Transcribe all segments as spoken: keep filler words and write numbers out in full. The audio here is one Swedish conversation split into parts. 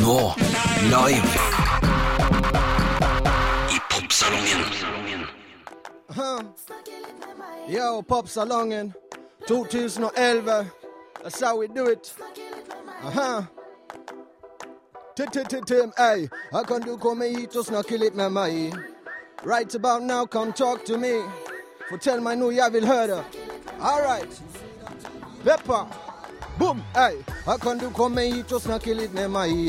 Nå, live I Popsalongen. Uh-huh. Yo, Popsalongen twenty eleven. That's how we do it. Uh-huh. Tim, hey, I can do come hit och snacka lite med mig. Right about now, come talk to me. Fortell mig nu jag vill höra. All right. Peppa. Boom, hey. I kan du komma hit och snacka lite med mig.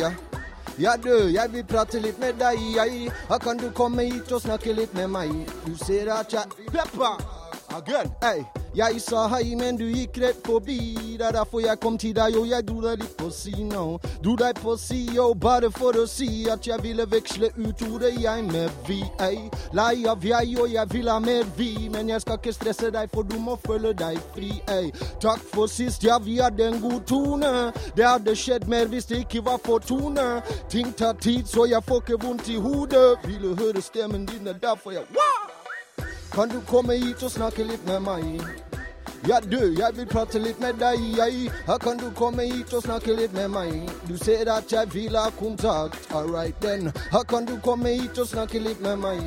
Ja du, jag vill prata lite med dig. I kan du komma hit och snacka lite med mig. Du ser att jag... Peppa. Again, hey. Jag sa hej men du gick rätt förbi. Därför jag kom till dig och jag drog dig på sino. Drog dig på sio bara för att se att jag ville växla ut ordet jag med vi. Ej, lai av jag och jag vill ha mer vi. Men jag ska inte stressa dig för du må följa dig fri. Ej, tack för sist, ja vi hade en god tone. Det hade skett mer visst det inte var för tone. Ting tar tid så jag får inte ont i hodet. Vill du höra stämmen din är därför jag... Wow! Kan du komma hit och snacka lite med mig? Ja du, jag vill prata lite med dig. Här kan du komma hit och snacka lite med mig. Du säger att jag vill ha kontakt. Alright then. Här kan du komma hit och snacka lite med mig.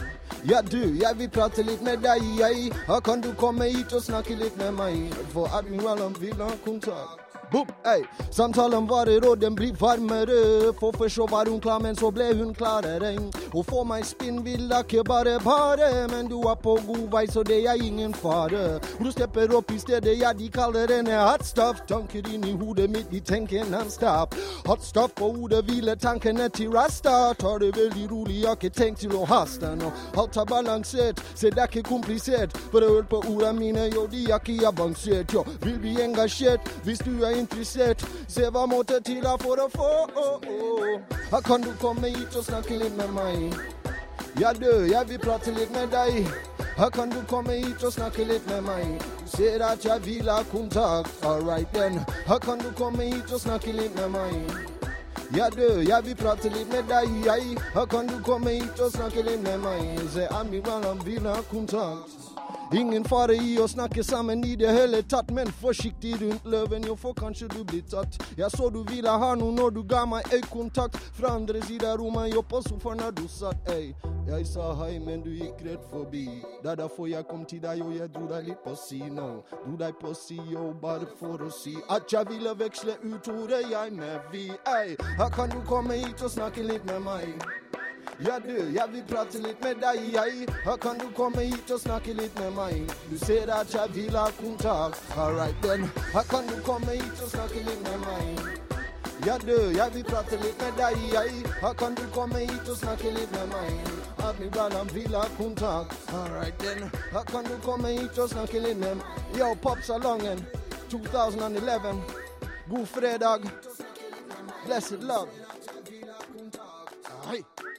Ja du, jag vill prata lite med dig. Här kan du komma hit och snacka lite med mig. För admiralen vill ha kontakt. Boom, ey. Samtalen varar och den blir varmare. För först så var hon klar men så blev hon klarare. Och får mig spinn vill jag bara bara. Men du är på god väg så det är ingen fara. Och du steppar upp istället, ja de kallar den hot stuff. Tankar in i hodet mitt i tänken non-stop. Hot stuff på ordet vilar tanken är till rasta. Tar det väldigt roligt, jag kan tänka till att hasta. Och allt har balanserat, så det är komplicerat. För jag hör på ora mina, jo det är inte avancerat. Jag vill bli engagerad, visst du är intresserad. Se vad måttet till att få att få. Oh, oh. Här kan du komma hit och snacka lite med mig. Ja du, jag vill prata lite med dig. Här kan du komma hit och snacka lite med mig. Ser att jag vill ha kontakt. Alright then. Här kan du komma hit och snacka lite med mig. Ja du, jag vill prata lite med dig. Här kan du komma hit och snacka lite med mig. Se admiralen vill ha kontakt. Ingen fara i och snacka samman i det heller tatt. Men försiktig runt löven, jag får kanske du blir tatt. Jag så du ville ha nu när du gav mig en kontakt. Från andra sidan rummen, jag på soffan när du satt, ey. Jag sa hej men du gick rätt förbi. Därför jag kom till dig och jag drog dig lite på sino. Drog dig på sio bara för att se att jag ville växla ut ordet jag med vi, ey. Här kan du komma hit och snacka lite med mig. Ja du, jag vill prata lite med dig. Här kan du komma hit och snacka lite med mig. Du ser att jag vill ha kontakt. Alright then. Här kan du komma hit och snacka lite med mig. Ja du, jag vill prata lite med dig. Här kan du komma hit och snacka lite med mig. Admiralen vill ha kontakt. Alright then. Här kan du komma hit och snacka lite med mig. Yo, Popsalongen twenty eleven. God fredag. Blessed love. Hej.